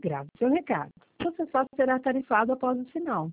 grave seu recado. Você só será tarifado após o sinal.